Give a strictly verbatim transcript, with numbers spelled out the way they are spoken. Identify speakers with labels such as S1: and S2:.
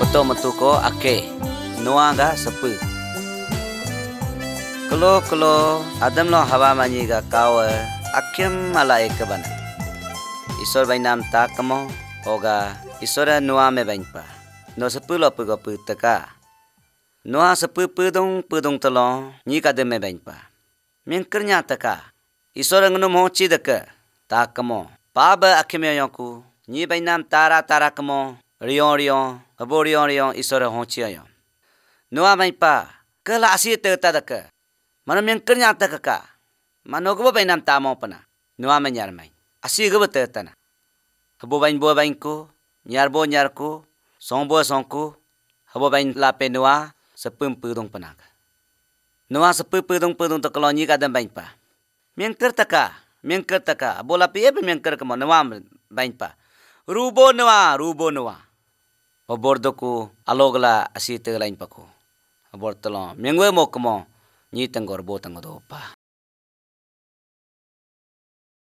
S1: betul metu ko ake noa ga sepu. Kelo kelo adam lo hawa manyi ga kawa akim ala ek bana. Isor bain nam ta kamo oga isora noa me bain pa. No sepu lo pu go pu teka. Noa sepu pudung pudung telo nyi ka de me bain pa. Mingkernya teka. Isora ngenu mo chi deke ta kamo. Pa ba akim yo ku nyi bain nam tara tara kamo rion rion abo rion rion isora ho chi yo. Noa bain pa ke la asi te ta deke. Mana mingkernya teka. Mano go bain nam ta mo pana. Noa me nyar mai. Asi go te ta na. Habo bain bo bain ku nyar bo nyar ku song bo song ku habo bain la pe noa sepum pudung pana. Noa sepu pudung pudung to kolonyi ka dan bain pa. Mingker teka, mingker teka. Bola pe be mingker kamo noa bain pa. Rubo noa, rubo noa. Obor do ku alogla asi te lain pa ku. Obor tolo mingwe mo kamo nyi tenggor bo tenggo do pa.